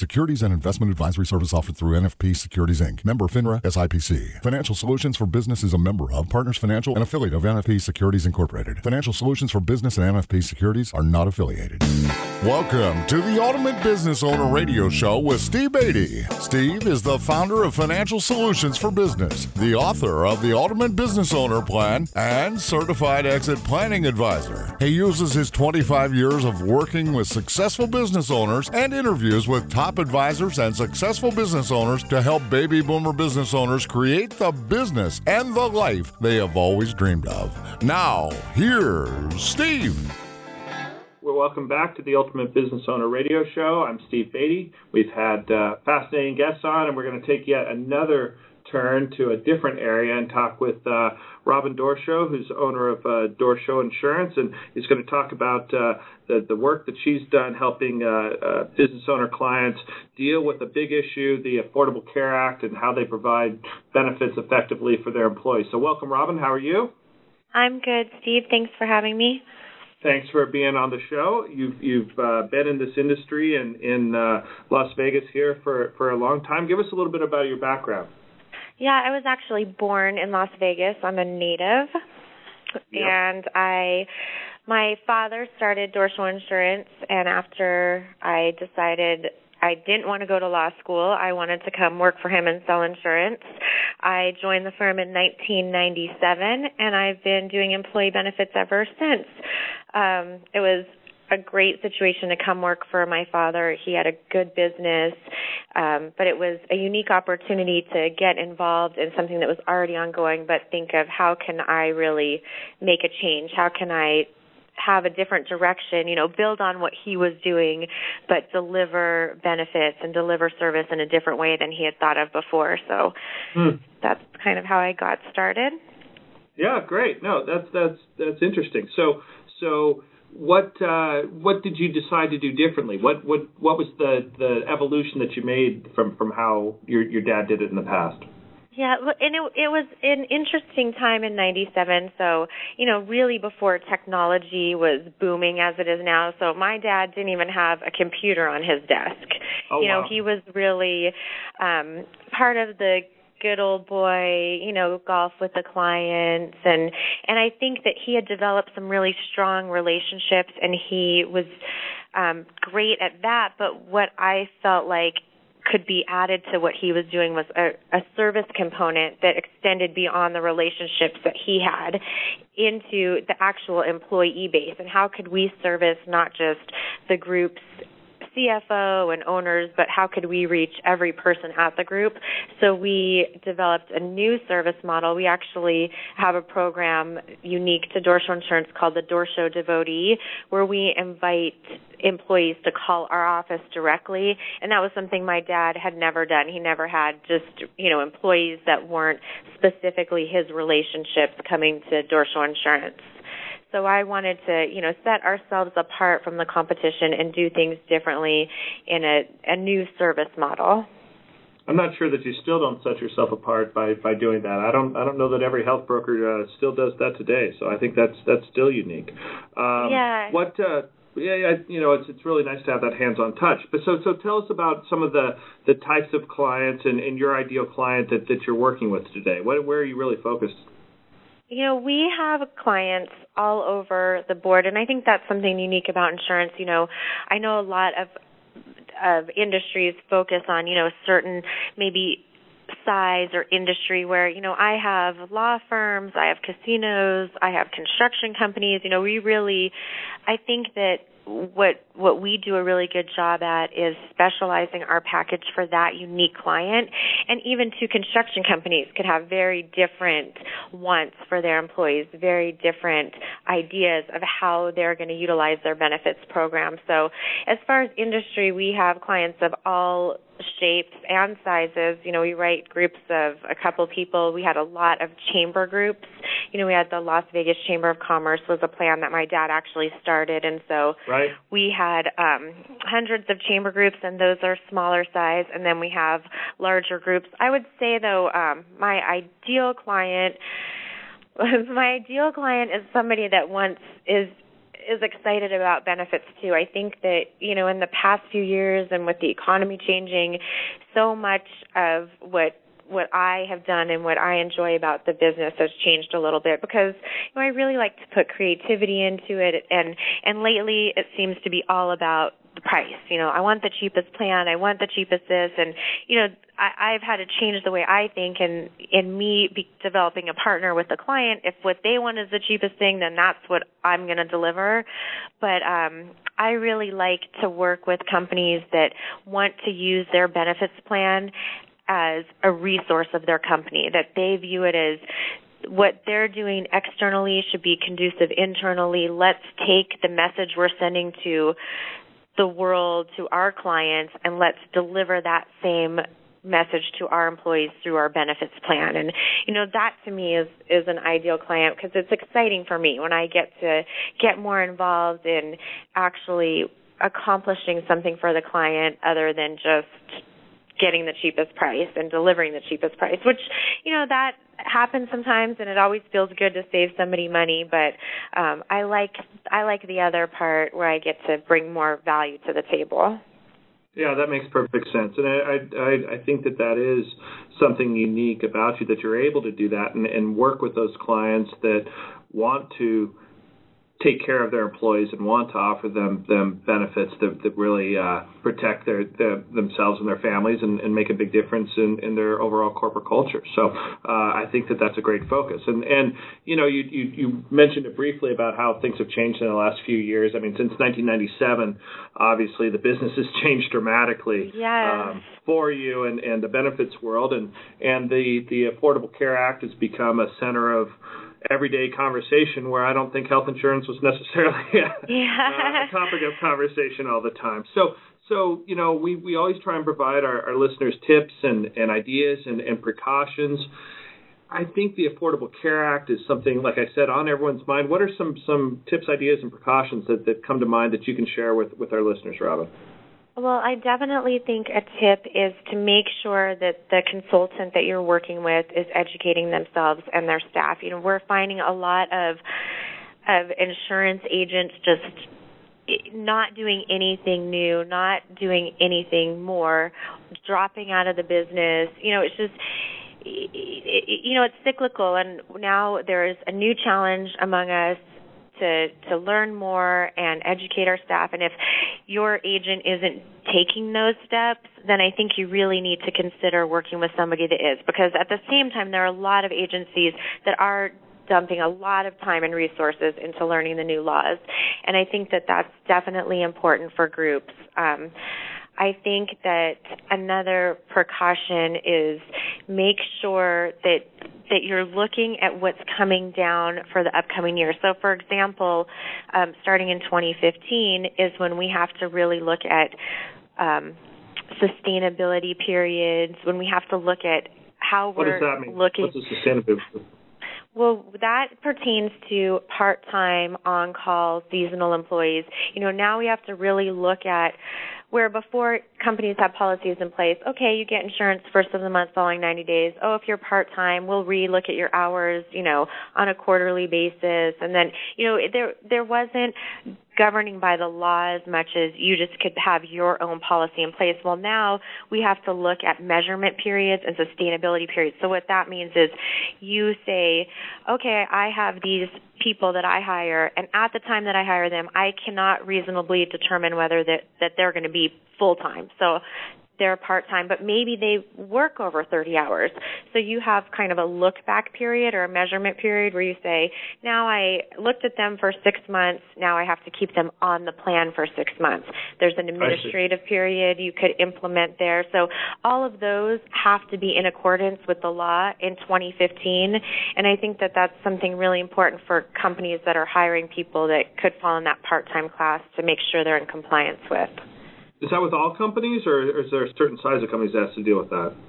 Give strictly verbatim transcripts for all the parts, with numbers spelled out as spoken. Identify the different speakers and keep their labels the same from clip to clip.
Speaker 1: Securities and investment advisory service offered through N F P Securities, Incorporated. Member FINRA S I P C. Financial Solutions for Business is a member of Partners Financial, an affiliate of N F P Securities Incorporated. Financial Solutions for Business and N F P Securities are not affiliated. Welcome to the Ultimate Business Owner Radio Show with Steve Beatty. Steve is the founder of Financial Solutions for Business, the author of the Ultimate Business Owner Plan, and certified exit planning advisor. He uses his twenty-five years of working with successful business owners and interviews with top advisors and successful business owners to help baby boomer business owners create the business and the life they have always dreamed of. Now, here's Steve.
Speaker 2: Well, welcome back to the Ultimate Business Owner Radio Show. I'm Steve Beatty. We've had uh, fascinating guests on, and we're going to take yet another turn to a different area and talk with uh, Robin Dorshow, who's owner of uh, Dorshow Insurance, and he's going to talk about uh, the, the work that she's done helping uh, uh, business owner clients deal with a big issue, the Affordable Care Act, and how they provide benefits effectively for their employees. So welcome, Robin. How are you?
Speaker 3: I'm good, Steve. Thanks for having me.
Speaker 2: Thanks for being on the show. You've you've uh, been in this industry and in uh, Las Vegas here for, for a long time. Give us a little bit about your background.
Speaker 3: Yeah, I was actually born in Las Vegas. I'm a native, yep. and I, my father started Dorshow Insurance, and after I decided I didn't want to go to law school, I wanted to come work for him and sell insurance. I joined the firm in nineteen ninety-seven, and I've been doing employee benefits ever since. Um, it was a great situation to come work for my father. He had a good business, um, but it was a unique opportunity to get involved in something that was already ongoing, but think of how can I really make a change? How can I have a different direction, you know, build on what he was doing, but deliver benefits and deliver service in a different way than he had thought of before. So hmm. that's kind of how I got started.
Speaker 2: Yeah, great. No, that's that's that's interesting. So so what uh, what did you decide to do differently? What what what was the, the evolution that you made from, from how your your dad did it in the past?
Speaker 3: Yeah, and it, it was an interesting time in ninety-seven, so, you know, really before technology was booming as it is now. So my dad didn't even have a computer on his desk.
Speaker 2: Oh,
Speaker 3: you know,
Speaker 2: wow.
Speaker 3: He was really um, part of the good old boy, you know, golf with the clients. And, and I think that he had developed some really strong relationships, and he was um, great at that. But what I felt like could be added to what he was doing was a, a service component that extended beyond the relationships that he had into the actual employee base. And how could we service not just the group's C F O and owners, but how could we reach every person at the group? So we developed a new service model. We actually have a program unique to Dorshow Insurance called the Dorshow Devotee, where we invite employees to call our office directly, and that was something my dad had never done. He never had just, you know, employees that weren't specifically his relationships coming to Dorshow Insurance. So I wanted to, you know, set ourselves apart from the competition and do things differently in a, a new service model.
Speaker 2: I'm not sure that you still don't set yourself apart by, by doing that. I don't I don't know that every health broker uh, still does that today. So I think that's that's still unique. Um,
Speaker 3: yeah.
Speaker 2: What? Uh, yeah, yeah, you know, it's it's really nice to have that hands-on touch. But so so tell us about some of the, the types of clients and, and your ideal client that, that you're working with today. What, where are you really focused?
Speaker 3: You know, we have clients all over the board, and I think that's something unique about insurance. You know, I know a lot of of industries focus on, you know, certain maybe size or industry where, you know, I have law firms, I have casinos, I have construction companies. You know, we really, I think that what what we do a really good job at is specializing our package for that unique client. And even two construction companies could have very different wants for their employees, very different ideas of how they're going to utilize their benefits program. So as far as industry, we have clients of all shapes and sizes. You know, we write groups of a couple people. We had a lot of chamber groups. You know, we had the Las Vegas Chamber of Commerce was a plan that my dad actually started, and so
Speaker 2: right.
Speaker 3: we had um, hundreds of chamber groups, and those are smaller size, and then we have larger groups. I would say, though, um, my ideal client, my ideal client is somebody that wants is is excited about benefits too. I think that, you know, in the past few years and with the economy changing, so much of what what I have done and what I enjoy about the business has changed a little bit because, you know, I really like to put creativity into it, and and lately it seems to be all about the price. You know, I want the cheapest plan, I want the cheapest this, and, you know, I, I've had to change the way I think, and in me be developing a partner with the client, if what they want is the cheapest thing, then that's what I'm going to deliver. But um, I really like to work with companies that want to use their benefits plan as a resource of their company, that they view it as what they're doing externally should be conducive internally. Let's take the message we're sending to the world, to our clients, and let's deliver that same message to our employees through our benefits plan. And, you know, that to me is, is an ideal client because it's exciting for me when I get to get more involved in actually accomplishing something for the client other than just getting the cheapest price and delivering the cheapest price, which, you know, that happens sometimes, and it always feels good to save somebody money. But um, I like I like the other part where I get to bring more value to the table.
Speaker 2: Yeah, that makes perfect sense, and I I, I think that that is something unique about you, that you're able to do that and, and work with those clients that want to take care of their employees and want to offer them them benefits that, that really uh, protect their, their themselves and their families and, and make a big difference in, in their overall corporate culture. So uh, I think that that's a great focus. And and you know you, you you mentioned it briefly about how things have changed in the last few years. I mean, since nineteen ninety-seven, obviously the business has changed dramatically.
Speaker 3: Yes.
Speaker 2: Um, for you and, and the benefits world, and and the the Affordable Care Act has become a center of everyday conversation where I don't think health insurance was necessarily a,
Speaker 3: yeah.
Speaker 2: a topic of conversation all the time. So, so you know, we, we always try and provide our, our listeners tips and, and ideas and, and precautions. I think the Affordable Care Act is something, like I said, on everyone's mind. What are some, some tips, ideas, and precautions that, that come to mind that you can share with, with our listeners, Robin?
Speaker 3: Well, I definitely think a tip is to make sure that the consultant that you're working with is educating themselves and their staff. You know, we're finding a lot of of insurance agents just not doing anything new, not doing anything more, dropping out of the business. You know, it's just, you know, it's cyclical, and now there's a new challenge among us to to learn more and educate our staff. And if your agent isn't taking those steps, then I think you really need to consider working with somebody that is, because at the same time there are a lot of agencies that are dumping a lot of time and resources into learning the new laws, and I think that that's definitely important for groups. Um, I think that another precaution is make sure that that you're looking at what's coming down for the upcoming year. So, for example, um, starting in twenty fifteen is when we have to really look at um, sustainability periods, when we have to look at how
Speaker 2: we're
Speaker 3: what does that mean? looking.
Speaker 2: What's the sustainability?
Speaker 3: Well, that pertains to part-time, on-call, seasonal employees. You know, now we have to really look at where before companies have policies in place. Okay, you get insurance first of the month following ninety days. Oh, if you're part-time, we'll re-look at your hours, you know, on a quarterly basis. And then, you know, there there wasn't governing by the law as much as you just could have your own policy in place. Well, now we have to look at measurement periods and sustainability periods. So what that means is you say, okay, I have these people that I hire, and at the time that I hire them, I cannot reasonably determine whether that, that they're going to be full-time. So they're part-time, but maybe they work over thirty hours. So you have kind of a look-back period or a measurement period where you say, now I looked at them for six months, now I have to keep them on the plan for six months. There's an administrative period you could implement there. So all of those have to be in accordance with the law in twenty fifteen, and I think that that's something really important for companies that are hiring people that could fall in that part-time class to make sure they're in compliance with.
Speaker 2: Is that with all companies, or is there a certain size of companies that has to deal with that?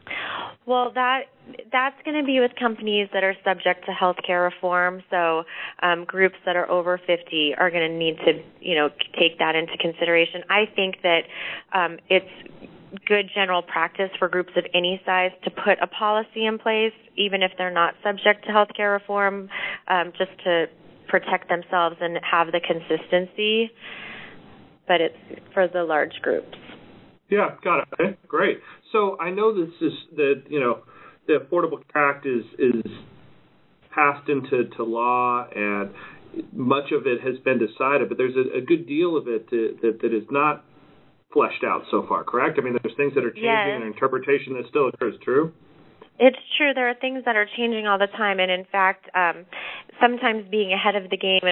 Speaker 3: Well, that that's going to be with companies that are subject to health care reform. So um, groups that are over fifty are going to need to, you know, take that into consideration. I think that um, it's good general practice for groups of any size to put a policy in place, even if they're not subject to health care reform, um, just to protect themselves and have the consistency, but it's for the large groups.
Speaker 2: Yeah, got it. Okay, great. So I know this is that, you know, the Affordable Care Act is is passed into to law, and much of it has been decided, but there's a, a good deal of it that, that, that is not fleshed out so far, correct? I mean, there's things that are changing
Speaker 3: Yes.
Speaker 2: and interpretation that still occurs, true?
Speaker 3: It's true. There are things that are changing all the time, and in fact, um, sometimes being ahead of the game,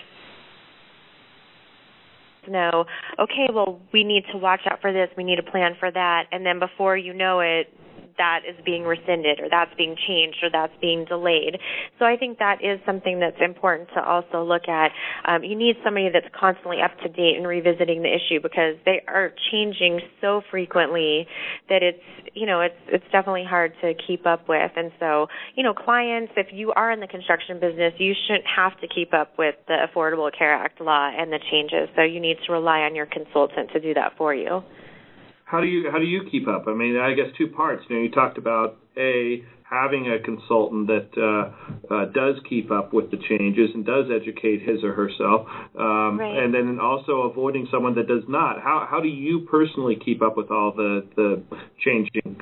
Speaker 3: know, okay, well, we need to watch out for this, we need a plan for that, and then before you know it, that is being rescinded, or that's being changed, or that's being delayed. So I think that is something that's important to also look at. Um, you need somebody that's constantly up to date and revisiting the issue, because they are changing so frequently that it's, you know, it's it's definitely hard to keep up with. And so, you know, clients, if you are in the construction business, you shouldn't have to keep up with the Affordable Care Act law and the changes. So you need to rely on your consultant to do that for you.
Speaker 2: How do you how do you keep up? I mean, I guess two parts. You know, you talked about a having a consultant that uh, uh, does keep up with the changes and does educate his or herself, um,
Speaker 3: right.
Speaker 2: and then also avoiding someone that does not. How how do you personally keep up with all the the changing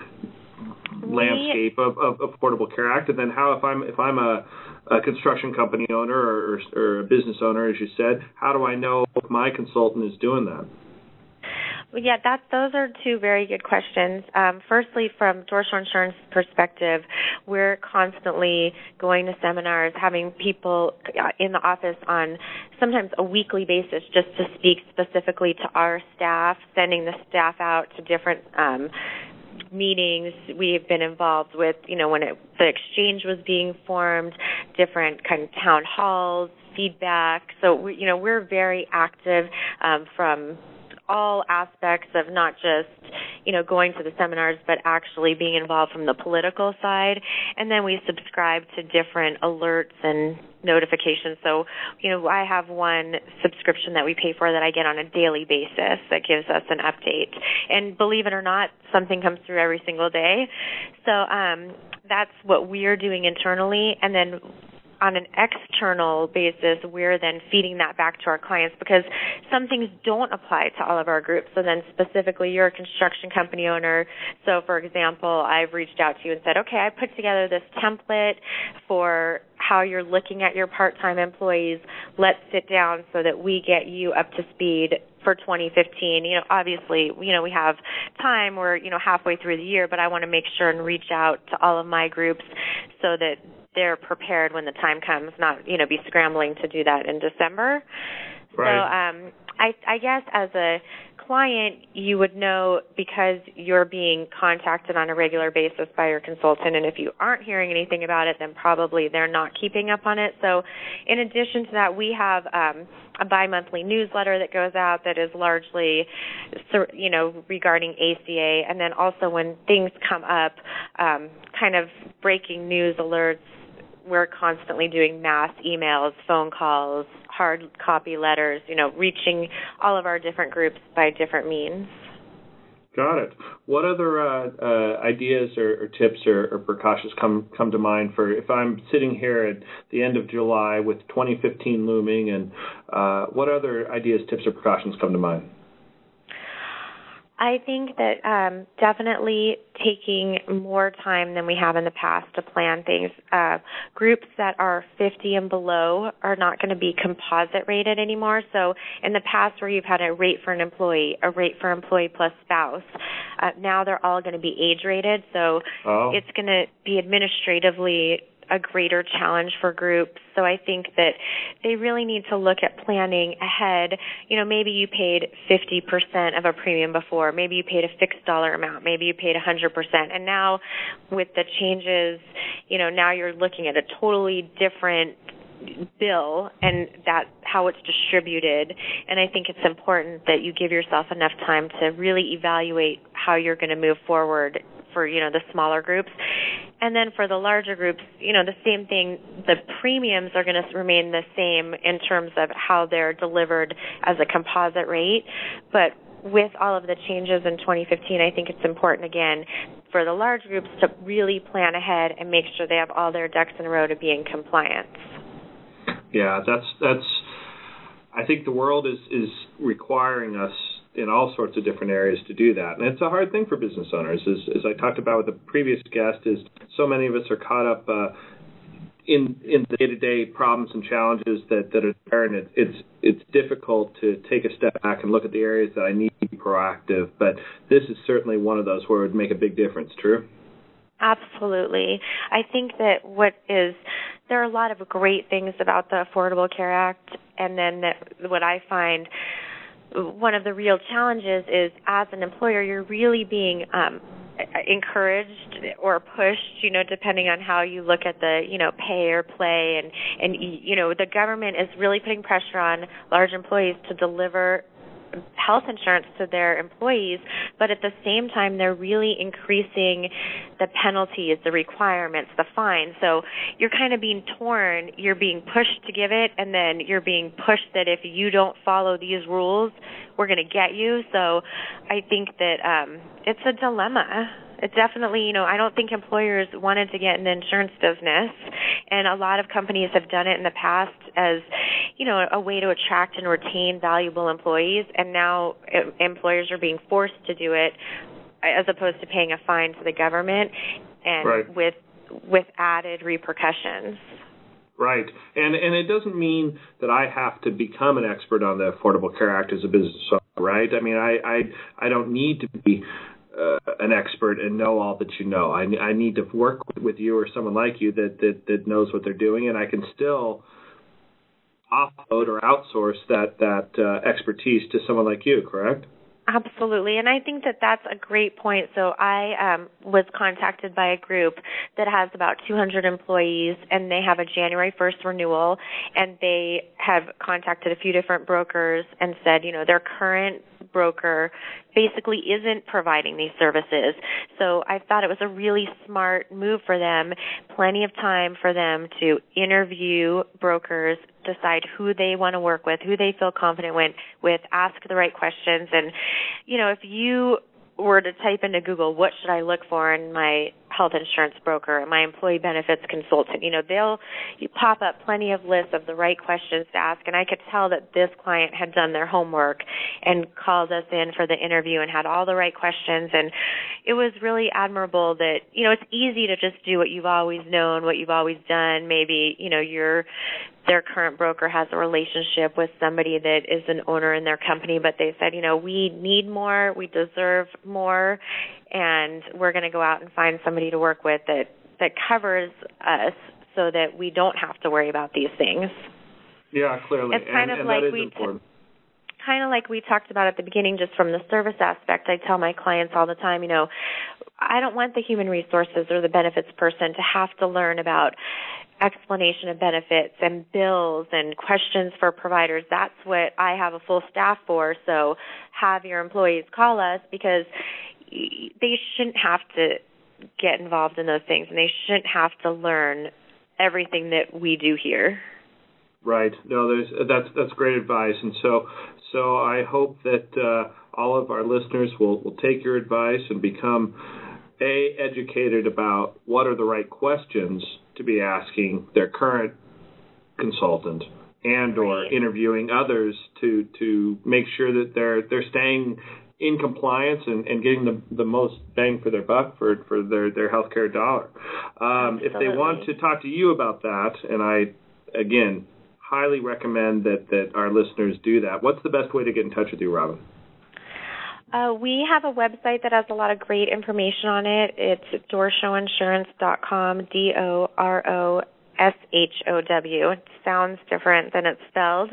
Speaker 3: we,
Speaker 2: landscape of, of Affordable Care Act? And then how if I'm if I'm a a construction company owner or, or, or a business owner, as you said, how do I know if my consultant is doing that?
Speaker 3: Well, yeah, that, those are two very good questions. Um, firstly, from Dorsal Insurance perspective, we're constantly going to seminars, having people in the office on sometimes a weekly basis just to speak specifically to our staff, sending the staff out to different um, meetings. We've been involved with, you know, when it, the exchange was being formed, different kind of town halls, feedback. So, we, you know, we're very active um, from all aspects of not just, you know, going to the seminars, but actually being involved from the political side. And then we subscribe to different alerts and notifications. So, you know, I have one subscription that we pay for that I get on a daily basis that gives us an update. And believe it or not, something comes through every single day. So um, that's what we're doing internally. And then on an external basis, we're then feeding that back to our clients, because some things don't apply to all of our groups. So then specifically, you're a construction company owner. So, for example, I've reached out to you and said, okay, I put together this template for how you're looking at your part-time employees. Let's sit down so that we get you up to speed for twenty fifteen. You know, obviously, you know, we have time. We're, you know, halfway through the year, but I want to make sure and reach out to all of my groups so that they're prepared when the time comes, not, you know, be scrambling to do that in December.
Speaker 2: Right.
Speaker 3: So um, I, I guess as a client, you would know because you're being contacted on a regular basis by your consultant, and if you aren't hearing anything about it, then probably they're not keeping up on it. So in addition to that, we have um, a bi-monthly newsletter that goes out that is largely, you know, regarding A C A, and then also when things come up, um, kind of breaking news alerts, we're constantly doing mass emails, phone calls, hard copy letters, you know, reaching all of our different groups by different means.
Speaker 2: Got it. What other uh, uh, ideas or, or tips or, or precautions come come to mind for if I'm sitting here at the end of July with twenty fifteen looming, and uh, what other ideas, tips, or precautions come to mind?
Speaker 3: I think that um, definitely taking more time than we have in the past to plan things. Uh, groups that are fifty and below are not going to be composite rated anymore. So in the past where you've had a rate for an employee, a rate for employee plus spouse, uh, now they're all going to be age rated. So
Speaker 2: oh.
Speaker 3: it's going to be administratively a greater challenge for groups. So I think that they really need to look at planning ahead. You know, maybe you paid fifty percent of a premium before. Maybe you paid a fixed dollar amount. Maybe you paid one hundred percent. And now with the changes, you know, now you're looking at a totally different bill and that how it's distributed. And I think it's important that you give yourself enough time to really evaluate how you're going to move forward for, you know, the smaller groups. And then for the larger groups, you know, the same thing, the premiums are going to remain the same in terms of how they're delivered as a composite rate. But with all of the changes in twenty fifteen, I think it's important, again, for the large groups to really plan ahead and make sure they have all their ducks in a row to be in compliance.
Speaker 2: Yeah, that's that's. I think the world is is requiring us in all sorts of different areas to do that, and it's a hard thing for business owners. As, as I talked about with the previous guest, is so many of us are caught up uh, in in the day-to-day problems and challenges that, that are there, and it, it's it's difficult to take a step back and look at the areas that I need to be proactive. But this is certainly one of those where it would make a big difference. True?
Speaker 3: Absolutely. I think that what is there are a lot of great things about the Affordable Care Act, and then that what I find one of the real challenges is, as an employer, you're really being um, encouraged or pushed, you know, depending on how you look at the, you know, pay or play, and and you know, the government is really putting pressure on large employees to deliver health insurance to their employees, but at the same time they're really increasing the penalties, the requirements, the fines. So you're kind of being torn. You're being pushed to give it, and then you're being pushed that if you don't follow these rules, we're going to get you. So I think that um, it's a dilemma. It definitely, you know, I don't think employers wanted to get in the insurance business, and a lot of companies have done it in the past as, you know, a way to attract and retain valuable employees, and now employers are being forced to do it as opposed to paying a fine to the government, and
Speaker 2: right.
Speaker 3: with with added repercussions.
Speaker 2: Right, and and it doesn't mean that I have to become an expert on the Affordable Care Act as a business owner, right? I mean, I I, I don't need to be Uh, an expert and know all that you know. I, I need to work with you or someone like you that, that, that knows what they're doing, and I can still offload or outsource that, that uh, expertise to someone like you, correct?
Speaker 3: Absolutely, and I think that that's a great point. So I um, was contacted by a group that has about two hundred employees, and they have a January first renewal, and they have contacted a few different brokers and said, you know, their current broker basically isn't providing these services. So I thought it was a really smart move for them, plenty of time for them to interview brokers, decide who they want to work with, who they feel confident with, with, ask the right questions. And, you know, if you were to type into Google, what should I look for in my health insurance broker, my employee benefits consultant, you know, they'll you pop up plenty of lists of the right questions to ask. And I could tell that this client had done their homework and called us in for the interview and had all the right questions. And it was really admirable that, you know, it's easy to just do what you've always known, what you've always done. Maybe, you know, your their current broker has a relationship with somebody that is an owner in their company, but they said, you know, we need more, we deserve more, and we're going to go out and find somebody to work with that, that covers us so that we don't have to worry about these things.
Speaker 2: Yeah, clearly.
Speaker 3: It's kind
Speaker 2: and,
Speaker 3: of
Speaker 2: and
Speaker 3: like
Speaker 2: that is
Speaker 3: we
Speaker 2: important.
Speaker 3: T- kind of like we talked about at the beginning, just from the service aspect. I tell my clients all the time, you know, I don't want the human resources or the benefits person to have to learn about explanation of benefits and bills and questions for providers. That's what I have a full staff for. So have your employees call us, because they shouldn't have to get involved in those things, and they shouldn't have to learn everything that we do here.
Speaker 2: Right. No, there's that's that's great advice, and so so I hope that uh, all of our listeners will, will take your advice and become a educated about what are the right questions to be asking their current consultant, and or
Speaker 3: right.
Speaker 2: interviewing others to to make sure that they're they're staying in compliance and, and getting the the most bang for their buck for for their their healthcare dollar. Um, if they want to talk to you about that, and I again highly recommend that that our listeners do that, what's the best way to get in touch with you, Robin?
Speaker 3: Uh, we have a website that has a lot of great information on it. It's dorshow insurance dot com, D O R O S H O W. It sounds different than it's spelled.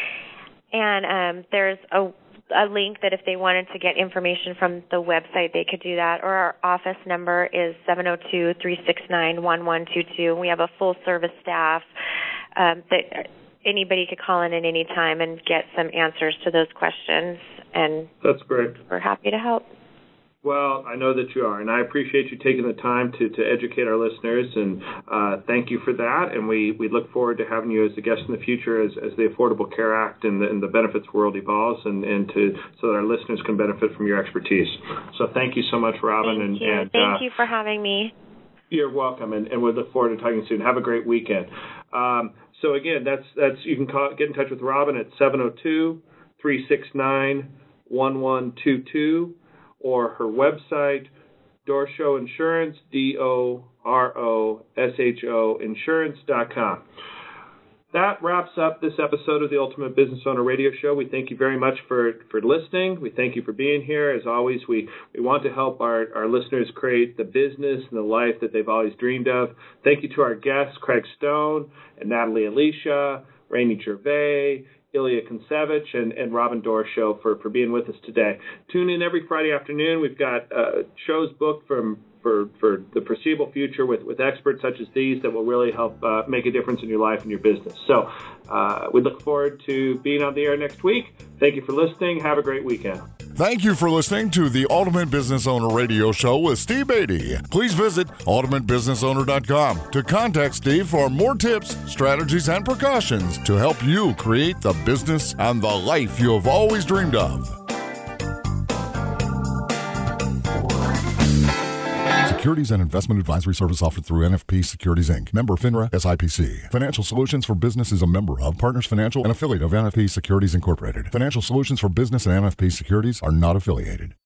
Speaker 3: And um, there's a, a link that if they wanted to get information from the website, they could do that. Or our office number is seven oh two, three six nine, one one two two. We have a full-service staff um, that anybody could call in at any time and get some answers to those questions. And
Speaker 2: that's great.
Speaker 3: We're happy to help.
Speaker 2: Well, I know that you are, and I appreciate you taking the time to, to educate our listeners, and uh, thank you for that. And we, we look forward to having you as a guest in the future as, as the Affordable Care Act and the, and the benefits world evolves, and, and to so that our listeners can benefit from your expertise. So thank you so much, Robin.
Speaker 3: Thank
Speaker 2: and,
Speaker 3: you.
Speaker 2: and
Speaker 3: Thank
Speaker 2: uh,
Speaker 3: you for having me.
Speaker 2: You're welcome, and, and we look forward to talking soon. Have a great weekend. Um, So again, that's that's you can call, get in touch with Robin at seven oh two, three six nine, one one two two or her website, Dorshow Insurance, D O R O S H O insurance dot com. That wraps up this episode of the Ultimate Business Owner Radio Show. We thank you very much for, for listening. We thank you for being here. As always, we, we want to help our, our listeners create the business and the life that they've always dreamed of. Thank you to our guests, Craig Stone and Natalie Alicia, Rainey Gervais, Ilya Kontsevich, and, and Robin Dorshow for, for being with us today. Tune in every Friday afternoon. We've got uh, shows booked from for, for the foreseeable future with, with experts such as these that will really help uh, make a difference in your life and your business. So uh, we look forward to being on the air next week. Thank you for listening. Have a great weekend.
Speaker 1: Thank you for listening to the Ultimate Business Owner Radio Show with Steve Beatty. Please visit ultimate business owner dot com to contact Steve for more tips, strategies, and precautions to help you create the business and the life you have always dreamed of. Securities and investment advisory service offered through N F P Securities, Incorporated. Member FINRA S I P C. Financial Solutions for Business is a member of Partners Financial, an affiliate of N F P Securities, Incorporated. Financial Solutions for Business and N F P Securities are not affiliated.